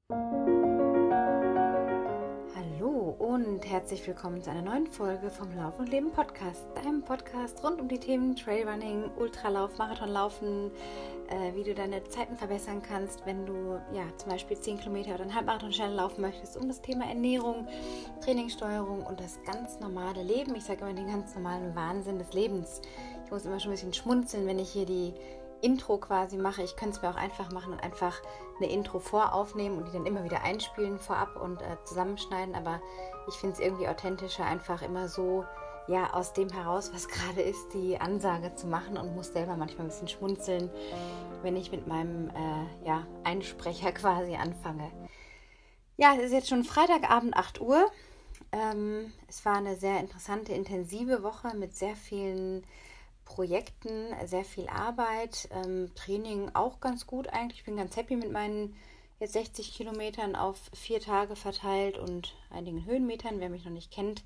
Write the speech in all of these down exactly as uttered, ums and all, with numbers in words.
Hallo und herzlich willkommen zu einer neuen Folge vom Lauf und Leben Podcast, deinem Podcast rund um die Themen Trailrunning, Ultralauf, Marathonlaufen, äh, wie du deine Zeiten verbessern kannst, wenn du ja zum Beispiel zehn Kilometer oder einen Halbmarathon schnell laufen möchtest, um das Thema Ernährung, Trainingssteuerung und das ganz normale Leben. Ich sage immer den ganz normalen Wahnsinn des Lebens. Ich muss immer schon ein bisschen schmunzeln, wenn ich hier die Intro quasi mache. Ich könnte es mir auch einfach machen und einfach eine Intro voraufnehmen und die dann immer wieder einspielen vorab und äh, zusammenschneiden, aber ich finde es irgendwie authentischer, einfach immer so ja aus dem heraus, was gerade ist, die Ansage zu machen und muss selber manchmal ein bisschen schmunzeln, wenn ich mit meinem äh, ja, Einsprecher quasi anfange. Ja, es ist jetzt schon Freitagabend, acht Uhr. Ähm, es war eine sehr interessante, intensive Woche mit sehr vielen Projekten, sehr viel Arbeit, ähm, Training auch ganz gut eigentlich. Ich bin ganz happy mit meinen jetzt sechzig Kilometern auf vier Tage verteilt und einigen Höhenmetern, wer mich noch nicht kennt.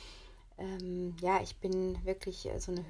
Ähm, ja, ich bin wirklich so eine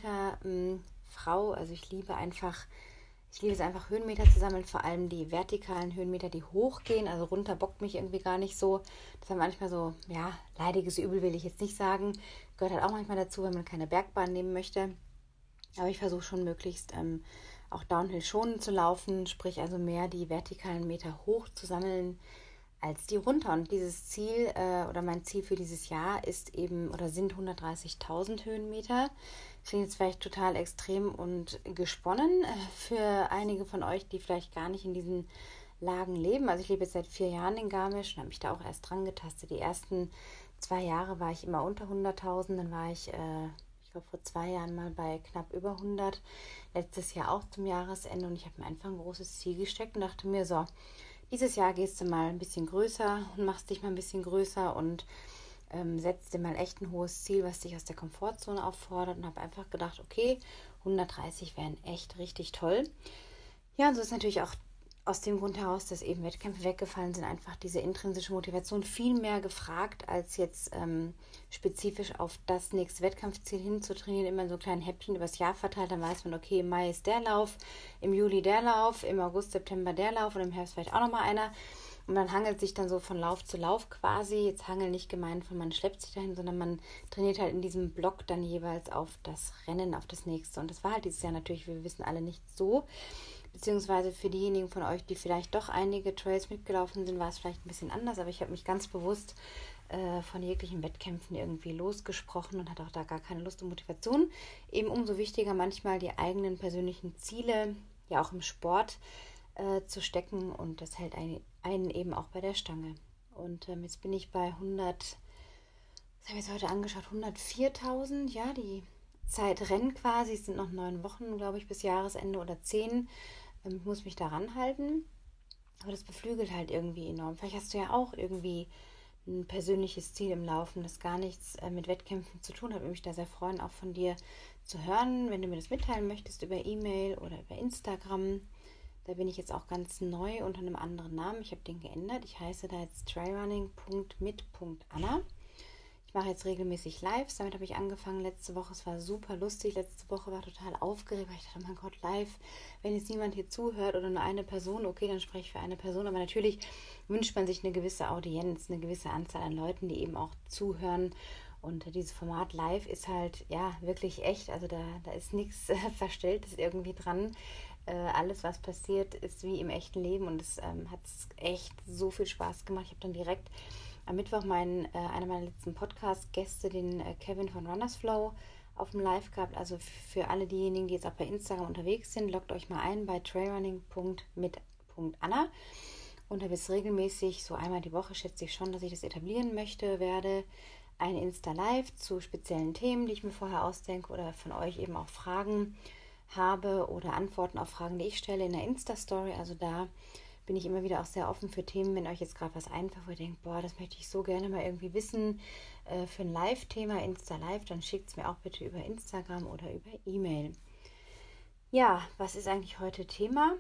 Höhenmeter-Frau, also ich liebe einfach, ich liebe es einfach Höhenmeter zu sammeln, vor allem die vertikalen Höhenmeter, die hochgehen, also runter bockt mich irgendwie gar nicht so. Das ist manchmal so, ja, leidiges Übel will ich jetzt nicht sagen, gehört halt auch manchmal dazu, wenn man keine Bergbahn nehmen möchte. Aber ich versuche schon möglichst ähm, auch Downhill schonend zu laufen, sprich also mehr die vertikalen Meter hoch zu sammeln als die runter. Und dieses Ziel äh, oder mein Ziel für dieses Jahr ist eben oder sind hundertdreißigtausend Höhenmeter. Das klingt jetzt vielleicht total extrem und gesponnen äh, für einige von euch, die vielleicht gar nicht in diesen Lagen leben. Also ich lebe jetzt seit vier Jahren in Garmisch und habe mich da auch erst dran getastet. Die ersten zwei Jahre war ich immer unter hunderttausend, dann war ich... Äh, Ich war vor zwei Jahren mal bei knapp über hundert, letztes Jahr auch zum Jahresende und ich habe mir einfach ein großes Ziel gesteckt und dachte mir, so, dieses Jahr gehst du mal ein bisschen größer und machst dich mal ein bisschen größer und ähm, setzt dir mal echt ein hohes Ziel, was dich aus der Komfortzone auffordert und habe einfach gedacht, okay, hundertdreißig wären echt richtig toll. Ja, und so ist natürlich auch aus dem Grund heraus, dass eben Wettkämpfe weggefallen sind, einfach diese intrinsische Motivation viel mehr gefragt, als jetzt ähm, spezifisch auf das nächste Wettkampfziel hinzutrainieren, immer so kleine Häppchen übers Jahr verteilt, dann weiß man, okay, im Mai ist der Lauf, im Juli der Lauf, im August, September der Lauf und im Herbst vielleicht auch nochmal einer. Und man hangelt sich dann so von Lauf zu Lauf quasi, jetzt hangeln nicht gemeint von man schleppt sich dahin, sondern man trainiert halt in diesem Block dann jeweils auf das Rennen, auf das nächste. Und das war halt dieses Jahr natürlich, wir wissen alle, nicht so. Beziehungsweise für diejenigen von euch, die vielleicht doch einige Trails mitgelaufen sind, war es vielleicht ein bisschen anders. Aber ich habe mich ganz bewusst äh, von jeglichen Wettkämpfen irgendwie losgesprochen und hatte auch da gar keine Lust und Motivation. Eben umso wichtiger manchmal die eigenen persönlichen Ziele, ja auch im Sport, äh, zu stecken. Und das hält einen, einen eben auch bei der Stange. Und ähm, jetzt bin ich bei hundert, was habe ich jetzt heute angeschaut, hundertviertausend, ja, die Zeit rennt quasi, es sind noch neun Wochen, glaube ich, bis Jahresende oder zehn. Ich muss mich daran halten, aber das beflügelt halt irgendwie enorm. Vielleicht hast du ja auch irgendwie ein persönliches Ziel im Laufen, das gar nichts mit Wettkämpfen zu tun hat. Ich würde mich da sehr freuen, auch von dir zu hören, wenn du mir das mitteilen möchtest über E-Mail oder über Instagram. Da bin ich jetzt auch ganz neu unter einem anderen Namen. Ich habe den geändert. Ich heiße da jetzt trailrunning punkt mit punkt anna. Ich mache jetzt regelmäßig Lives, damit habe ich angefangen letzte Woche. Es war super lustig. Letzte Woche war total aufgeregt, weil ich dachte, mein Gott, live, wenn jetzt niemand hier zuhört oder nur eine Person, okay, dann spreche ich für eine Person. Aber natürlich wünscht man sich eine gewisse Audienz, eine gewisse Anzahl an Leuten, die eben auch zuhören. Und dieses Format live ist halt, ja, wirklich echt. Also da, da ist nichts äh, Verstelltes irgendwie dran. Äh, alles, was passiert, ist wie im echten Leben. Und es ähm, hat echt so viel Spaß gemacht. Ich habe dann direkt am Mittwoch meinen, äh, einer meiner letzten Podcast-Gäste, den äh, Kevin von Runners Flow, auf dem Live gehabt. Also für alle diejenigen, die jetzt auch bei Instagram unterwegs sind, loggt euch mal ein bei trailrunning punkt mit punkt anna. Und da wird es regelmäßig, so einmal die Woche, schätze ich schon, dass ich das etablieren möchte, werde ein Insta-Live zu speziellen Themen, die ich mir vorher ausdenke oder von euch eben auch Fragen habe oder Antworten auf Fragen, die ich stelle in der Insta-Story. Also da bin ich immer wieder auch sehr offen für Themen, wenn euch jetzt gerade was einfällt, wo ihr denkt, boah, das möchte ich so gerne mal irgendwie wissen äh, für ein Live-Thema, Insta-Live, dann schickt es mir auch bitte über Instagram oder über E-Mail. Ja, was ist eigentlich heute Thema?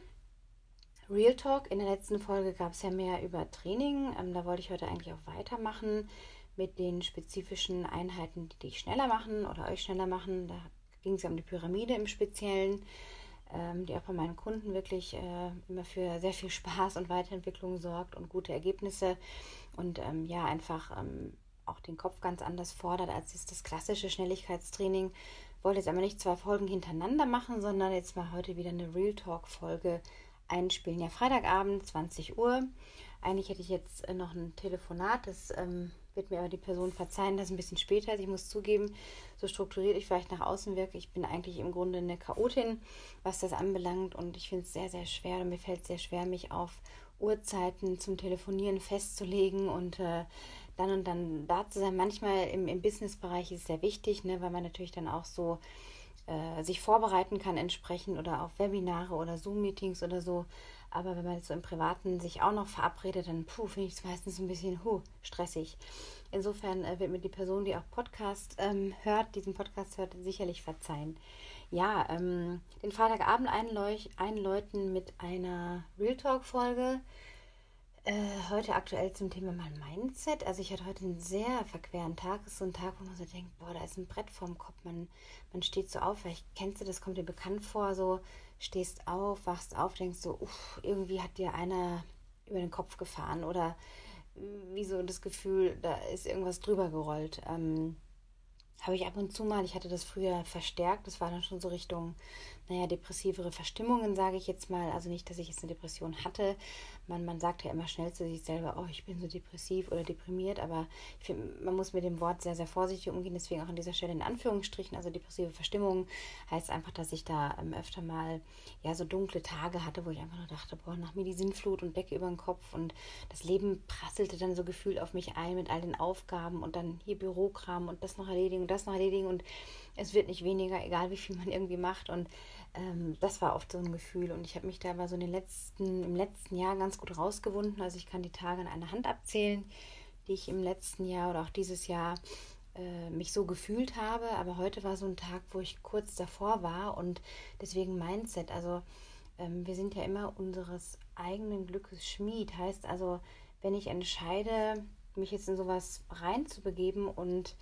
Real Talk. In der letzten Folge gab es ja mehr über Training. Ähm, da wollte ich heute eigentlich auch weitermachen mit den spezifischen Einheiten, die dich schneller machen oder euch schneller machen. Da ging es ja um die Pyramide im Speziellen. ähm, die auch bei meinen Kunden wirklich äh, immer für sehr viel Spaß und Weiterentwicklung sorgt und gute Ergebnisse und ähm, ja, einfach ähm, auch den Kopf ganz anders fordert als jetzt das klassische Schnelligkeitstraining. Ich wollte jetzt aber nicht zwei Folgen hintereinander machen, sondern jetzt mal heute wieder eine Real Talk-Folge einspielen. Ja, Freitagabend, zwanzig Uhr. Eigentlich hätte ich jetzt äh, noch ein Telefonat, das ähm, wird mir aber die Person verzeihen, dass es ein bisschen später ist. Ich muss zugeben, so strukturiert ich vielleicht nach außen wirke, ich bin eigentlich im Grunde eine Chaotin, was das anbelangt, und ich finde es sehr, sehr schwer und mir fällt es sehr schwer, mich auf Uhrzeiten zum Telefonieren festzulegen und äh, dann und dann da zu sein. Manchmal im, im Business-Bereich ist es sehr wichtig, ne, weil man natürlich dann auch so äh, sich vorbereiten kann entsprechend oder auf Webinare oder Zoom-Meetings oder so. Aber wenn man jetzt so im Privaten sich auch noch verabredet, dann finde ich es meistens ein bisschen huh, stressig. Insofern äh, wird mir die Person, die auch Podcast ähm, hört, diesen Podcast hört, sicherlich verzeihen. Ja, ähm, den Freitagabend einläu- einläuten mit einer Real Talk-Folge. Äh, heute aktuell zum Thema mein Mindset. Also ich hatte heute einen sehr verqueren Tag. Das ist so ein Tag, wo man so denkt, boah, da ist ein Brett vorm Kopf. Man, man steht so auf. Vielleicht kennst du das, kommt dir bekannt vor, so stehst auf, wachst auf, denkst so, uff, irgendwie hat dir einer über den Kopf gefahren oder wie so das Gefühl, da ist irgendwas drüber gerollt. Ähm, habe ich ab und zu mal, ich hatte das früher verstärkt, das war dann schon so Richtung, naja, depressivere Verstimmungen, sage ich jetzt mal. Also nicht, dass ich jetzt eine Depression hatte. Man, man sagt ja immer schnell zu sich selber, oh, ich bin so depressiv oder deprimiert, aber ich finde, man muss mit dem Wort sehr, sehr vorsichtig umgehen, deswegen auch an dieser Stelle in Anführungsstrichen. Also depressive Verstimmungen heißt einfach, dass ich da ähm, öfter mal ja so dunkle Tage hatte, wo ich einfach nur dachte, boah, nach mir die Sinnflut und Decke über den Kopf und das Leben prasselte dann so gefühlt auf mich ein mit all den Aufgaben und dann hier Bürokram und das noch erledigen und das noch erledigen und es wird nicht weniger, egal wie viel man irgendwie macht. Und ähm, das war oft so ein Gefühl. Und ich habe mich da aber so in den letzten, im letzten Jahr ganz gut rausgewunden. Also ich kann die Tage an einer Hand abzählen, die ich im letzten Jahr oder auch dieses Jahr äh, mich so gefühlt habe. Aber heute war so ein Tag, wo ich kurz davor war und deswegen Mindset. Also ähm, wir sind ja immer unseres eigenen Glückes Schmied. Heißt also, wenn ich entscheide, mich jetzt in sowas reinzubegeben und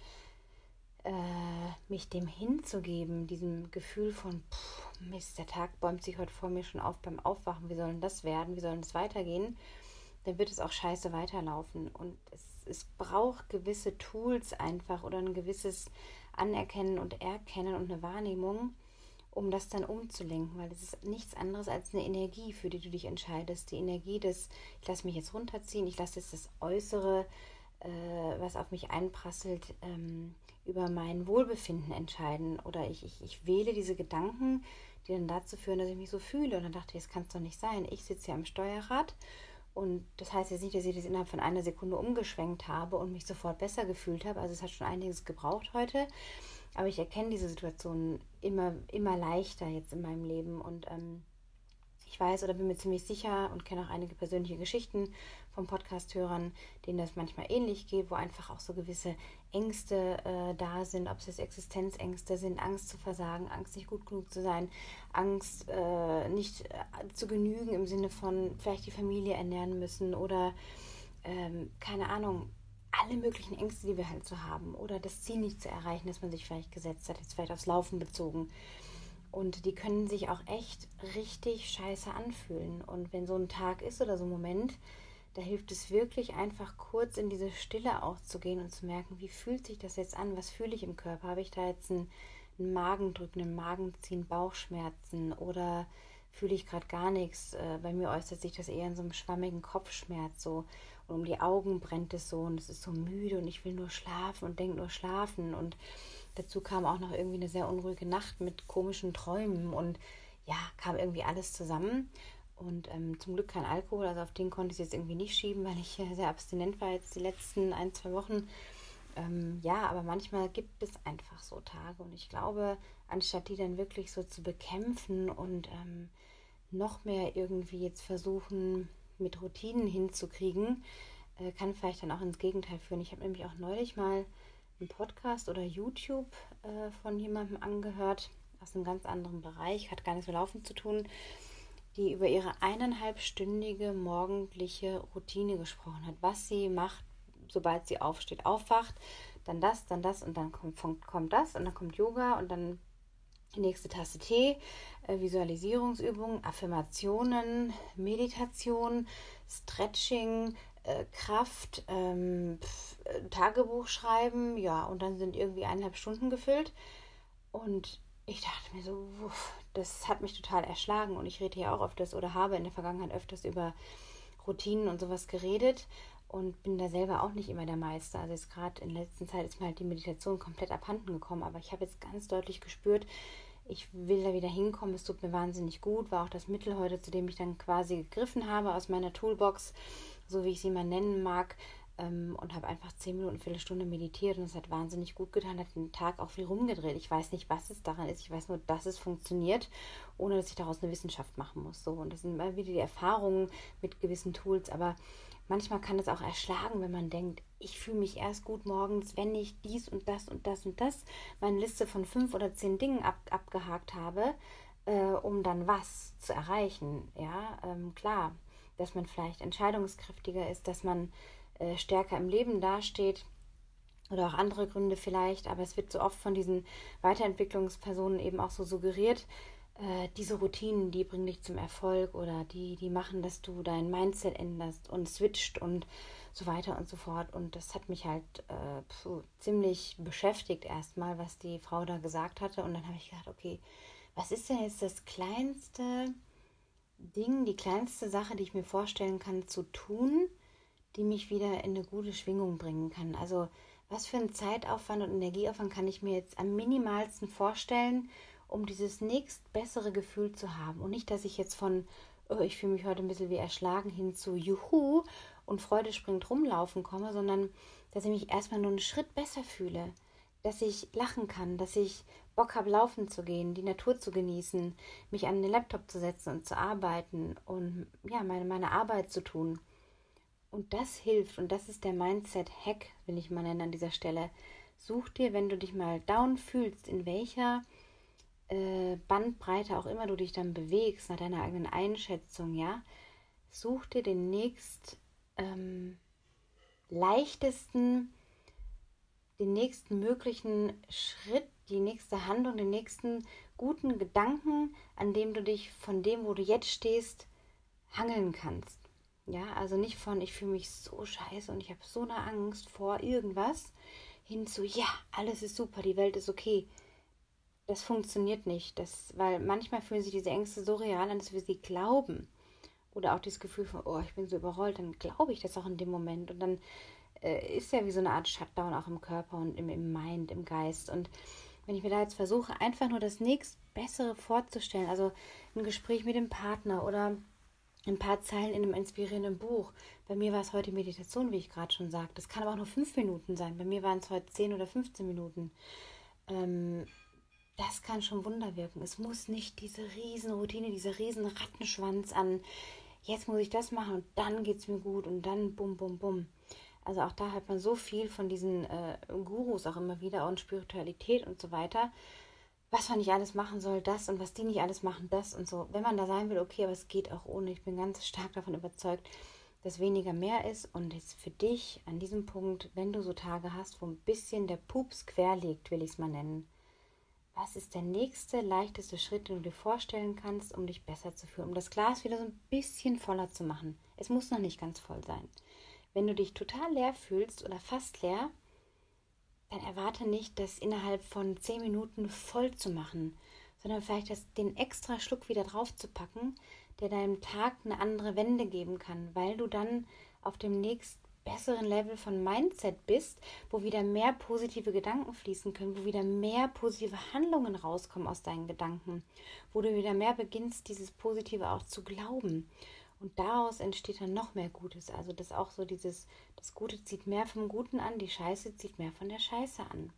äh, mich dem hinzugeben, diesem Gefühl von, pff, Mist, der Tag bäumt sich heute vor mir schon auf beim Aufwachen, wie soll denn das werden, wie soll denn das weitergehen, dann wird es auch scheiße weiterlaufen. Und es, es braucht gewisse Tools einfach oder ein gewisses Anerkennen und Erkennen und eine Wahrnehmung, um das dann umzulenken, weil es ist nichts anderes als eine Energie, für die du dich entscheidest. Die Energie des, ich lasse mich jetzt runterziehen, ich lasse jetzt das Äußere, äh, was auf mich einprasselt, ähm, über mein Wohlbefinden entscheiden. Oder ich, ich, ich wähle diese Gedanken, die dann dazu führen, dass ich mich so fühle. Und dann dachte ich, das kann es doch nicht sein. Ich sitze hier am Steuerrad und das heißt jetzt nicht, dass ich das innerhalb von einer Sekunde umgeschwenkt habe und mich sofort besser gefühlt habe. Also es hat schon einiges gebraucht heute. Aber ich erkenne diese Situation immer, immer leichter jetzt in meinem Leben und ähm, ich weiß oder bin mir ziemlich sicher und kenne auch einige persönliche Geschichten von Podcast-Hörern, denen das manchmal ähnlich geht, wo einfach auch so gewisse Ängste äh, da sind, ob es jetzt Existenzängste sind, Angst zu versagen, Angst nicht gut genug zu sein, Angst äh, nicht äh, zu genügen im Sinne von vielleicht die Familie ernähren müssen oder ähm, keine Ahnung, alle möglichen Ängste, die wir halt so haben oder das Ziel nicht zu erreichen, das man sich vielleicht gesetzt hat, jetzt vielleicht aufs Laufen bezogen. Und die können sich auch echt richtig scheiße anfühlen. Und wenn so ein Tag ist oder so ein Moment, da hilft es wirklich einfach kurz in diese Stille auch zu gehen und zu merken, wie fühlt sich das jetzt an, was fühle ich im Körper? Habe ich da jetzt einen, einen Magendrücken, einen Magenziehen, Bauchschmerzen oder fühle ich gerade gar nichts? Äh, bei mir äußert sich das eher in so einem schwammigen Kopfschmerz so. Und um die Augen brennt es so und es ist so müde und ich will nur schlafen und denke nur schlafen. Und dazu kam auch noch irgendwie eine sehr unruhige Nacht mit komischen Träumen und ja, kam irgendwie alles zusammen. Und ähm, zum Glück kein Alkohol, also auf den konnte ich es jetzt irgendwie nicht schieben, weil ich äh, sehr abstinent war jetzt die letzten ein, zwei Wochen. Ähm, ja, aber manchmal gibt es einfach so Tage und ich glaube, anstatt die dann wirklich so zu bekämpfen und ähm, noch mehr irgendwie jetzt versuchen, mit Routinen hinzukriegen, äh, kann vielleicht dann auch ins Gegenteil führen. Ich habe nämlich auch neulich mal einen Podcast oder YouTube äh, von jemandem angehört, aus einem ganz anderen Bereich, hat gar nichts mit Laufen zu tun, die über ihre eineinhalbstündige morgendliche Routine gesprochen hat, was sie macht, sobald sie aufsteht, aufwacht, dann das, dann das und dann kommt, kommt das und dann kommt Yoga und dann Die nächste Tasse Tee, äh, Visualisierungsübungen, Affirmationen, Meditation, Stretching, äh, Kraft, ähm, pf, äh, Tagebuch schreiben, ja, und dann sind irgendwie eineinhalb Stunden gefüllt. Und ich dachte mir so, wuff, das hat mich total erschlagen. Und ich rede ja auch öfters oder habe in der Vergangenheit öfters über Routinen und sowas geredet und bin da selber auch nicht immer der Meister. Also jetzt gerade in letzter Zeit ist mir halt die Meditation komplett abhanden gekommen, aber ich habe jetzt ganz deutlich gespürt, ich will da wieder hinkommen, es tut mir wahnsinnig gut, war auch das Mittel heute, zu dem ich dann quasi gegriffen habe aus meiner Toolbox, so wie ich sie mal nennen mag, ähm, und habe einfach zehn Minuten, Viertelstunde meditiert und es hat wahnsinnig gut getan, hat den Tag auch viel rumgedreht. Ich weiß nicht, was es daran ist, ich weiß nur, dass es funktioniert, ohne dass ich daraus eine Wissenschaft machen muss. So, und das sind immer wieder die Erfahrungen mit gewissen Tools, aber manchmal kann es auch erschlagen, wenn man denkt, ich fühle mich erst gut morgens, wenn ich dies und das und das und das, meine Liste von fünf oder zehn Dingen ab, abgehakt habe, äh, um dann was zu erreichen. Ja, ähm, klar, dass man vielleicht entscheidungskräftiger ist, dass man äh, stärker im Leben dasteht oder auch andere Gründe vielleicht, aber es wird so oft von diesen Weiterentwicklungspersonen eben auch so suggeriert, äh, diese Routinen, die bringen dich zum Erfolg oder die, die machen, dass du dein Mindset änderst und switcht und so weiter und so fort. Und das hat mich halt äh, puh, ziemlich beschäftigt erstmal, was die Frau da gesagt hatte. Und dann habe ich gedacht, okay, was ist denn jetzt das kleinste Ding, die kleinste Sache, die ich mir vorstellen kann zu tun, die mich wieder in eine gute Schwingung bringen kann? Also was für einen Zeitaufwand und Energieaufwand kann ich mir jetzt am minimalsten vorstellen, um dieses nächstbessere Gefühl zu haben? Und nicht, dass ich jetzt von, oh, ich fühle mich heute ein bisschen wie erschlagen, hin zu Juhu und Freude springt rumlaufen komme, sondern dass ich mich erstmal nur einen Schritt besser fühle, dass ich lachen kann, dass ich Bock habe, laufen zu gehen, die Natur zu genießen, mich an den Laptop zu setzen und zu arbeiten und ja, meine, meine Arbeit zu tun. Und das hilft und das ist der Mindset-Hack, will ich mal nennen an dieser Stelle. Such dir, wenn du dich mal down fühlst, in welcher äh, Bandbreite auch immer du dich dann bewegst, nach deiner eigenen Einschätzung, ja, such dir den nächst ähm, leichtesten, den nächsten möglichen Schritt, die nächste Handlung, den nächsten guten Gedanken, an dem du dich von dem, wo du jetzt stehst, hangeln kannst. Ja, also nicht von, ich fühle mich so scheiße und ich habe so eine Angst vor irgendwas, hin zu, ja, alles ist super, die Welt ist okay. Das funktioniert nicht, das, weil manchmal fühlen sich diese Ängste so real an, dass wir sie glauben. Oder auch dieses Gefühl von, oh, ich bin so überrollt, dann glaube ich das auch in dem Moment. Und dann äh, ist ja wie so eine Art Shutdown auch im Körper und im, im Mind, im Geist. Und wenn ich mir da jetzt versuche, einfach nur das nächstbessere vorzustellen, also ein Gespräch mit dem Partner oder ein paar Zeilen in einem inspirierenden Buch. Bei mir war es heute Meditation, wie ich gerade schon sagte. Das kann aber auch nur fünf Minuten sein. Bei mir waren es heute zehn oder fünfzehn Minuten. Ähm, das kann schon Wunder wirken. Es muss nicht diese riesen Routine, dieser riesen Rattenschwanz an, jetzt muss ich das machen und dann geht es mir gut und dann bum, bum, bum. Also auch da hat man so viel von diesen äh, Gurus auch immer wieder und Spiritualität und so weiter, was man nicht alles machen soll, das und was die nicht alles machen, das und so. Wenn man da sein will, okay, aber es geht auch ohne. Ich bin ganz stark davon überzeugt, dass weniger mehr ist und jetzt für dich an diesem Punkt, wenn du so Tage hast, wo ein bisschen der Pups quer liegt, will ich es mal nennen, was ist der nächste, leichteste Schritt, den du dir vorstellen kannst, um dich besser zu fühlen, um das Glas wieder so ein bisschen voller zu machen. Es muss noch nicht ganz voll sein. Wenn du dich total leer fühlst oder fast leer, dann erwarte nicht, das innerhalb von zehn Minuten voll zu machen, sondern vielleicht das, den extra Schluck wieder drauf zu packen, der deinem Tag eine andere Wende geben kann, weil du dann auf dem nächst besseren Level von Mindset bist, wo wieder mehr positive Gedanken fließen können, wo wieder mehr positive Handlungen rauskommen aus deinen Gedanken, wo du wieder mehr beginnst, dieses Positive auch zu glauben. Und daraus entsteht dann noch mehr Gutes. Also das auch so dieses, das Gute zieht mehr vom Guten an, die Scheiße zieht mehr von der Scheiße an.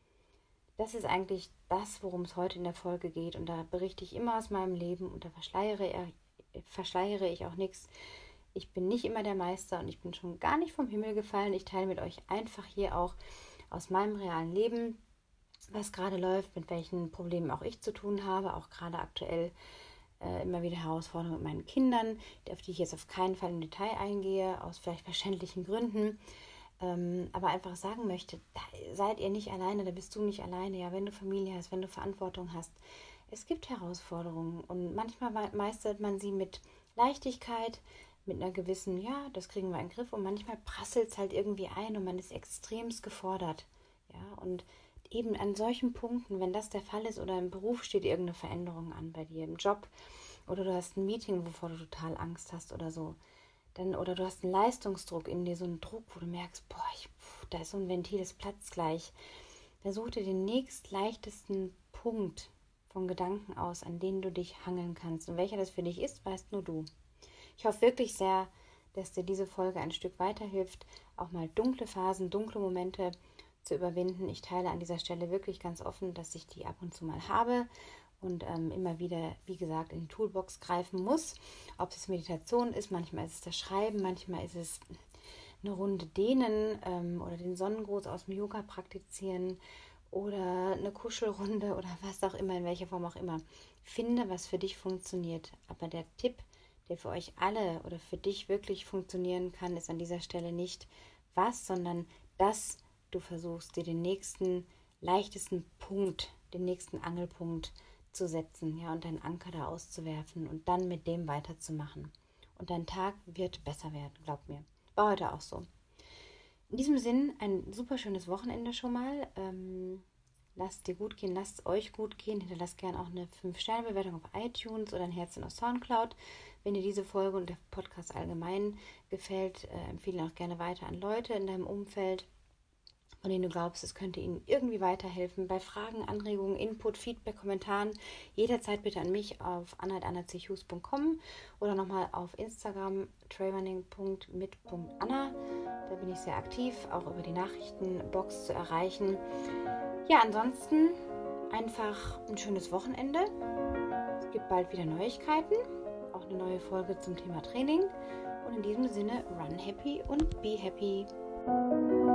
Das ist eigentlich das, worum es heute in der Folge geht. Und da berichte ich immer aus meinem Leben und da verschleiere, verschleiere ich auch nichts. Ich bin nicht immer der Meister und ich bin schon gar nicht vom Himmel gefallen. Ich teile mit euch einfach hier auch aus meinem realen Leben, was gerade läuft, mit welchen Problemen auch ich zu tun habe, auch gerade aktuell äh, immer wieder Herausforderungen mit meinen Kindern, auf die ich jetzt auf keinen Fall im Detail eingehe, aus vielleicht verständlichen Gründen. ähm, aber einfach sagen möchte, seid ihr nicht alleine, da bist du nicht alleine, ja, wenn du Familie hast, wenn du Verantwortung hast. Es gibt Herausforderungen und manchmal meistert man sie mit Leichtigkeit, mit einer gewissen, ja, das kriegen wir in den Griff, und manchmal prasselt es halt irgendwie ein und man ist extremst gefordert. Ja, und eben an solchen Punkten, wenn das der Fall ist oder im Beruf steht irgendeine Veränderung an bei dir, im Job, oder du hast ein Meeting, wovor du total Angst hast oder so, dann, oder du hast einen Leistungsdruck in dir, so einen Druck, wo du merkst, boah, ich, pff, da ist so ein Ventil, das platzt gleich. Dann such dir den nächst leichtesten Punkt von Gedanken aus, an denen du dich hangeln kannst. Und welcher das für dich ist, weißt nur du. Ich hoffe wirklich sehr, dass dir diese Folge ein Stück weiterhilft, auch mal dunkle Phasen, dunkle Momente zu überwinden. Ich teile an dieser Stelle wirklich ganz offen, dass ich die ab und zu mal habe und ähm, immer wieder, wie gesagt, in die Toolbox greifen muss. Ob es Meditation ist, manchmal ist es das Schreiben, manchmal ist es eine Runde dehnen ähm, oder den Sonnengruß aus dem Yoga praktizieren oder eine Kuschelrunde oder was auch immer, in welcher Form auch immer. Finde, was für dich funktioniert. Aber der Tipp, der für euch alle oder für dich wirklich funktionieren kann, ist an dieser Stelle nicht was, sondern dass du versuchst, dir den nächsten leichtesten Punkt, den nächsten Angelpunkt zu setzen, ja, und deinen Anker da auszuwerfen und dann mit dem weiterzumachen. Und dein Tag wird besser werden, glaub mir. War heute auch so. In diesem Sinn, ein super schönes Wochenende schon mal. Ähm, lasst dir gut gehen, lasst es euch gut gehen. Hinterlasst gerne auch eine fünf Sterne Bewertung auf iTunes oder ein Herzchen auf Soundcloud. Wenn dir diese Folge und der Podcast allgemein gefällt, äh, empfehle ihn auch gerne weiter an Leute in deinem Umfeld, von denen du glaubst, es könnte ihnen irgendwie weiterhelfen. Bei Fragen, Anregungen, Input, Feedback, Kommentaren jederzeit bitte an mich auf anna at anna c hughes punkt com oder nochmal auf Instagram trailrunning punkt mit punkt anna. Da bin ich sehr aktiv, auch über die Nachrichtenbox zu erreichen. Ja, ansonsten einfach ein schönes Wochenende. Es gibt bald wieder Neuigkeiten, auch eine neue Folge zum Thema Training. Und in diesem Sinne, run happy und be happy.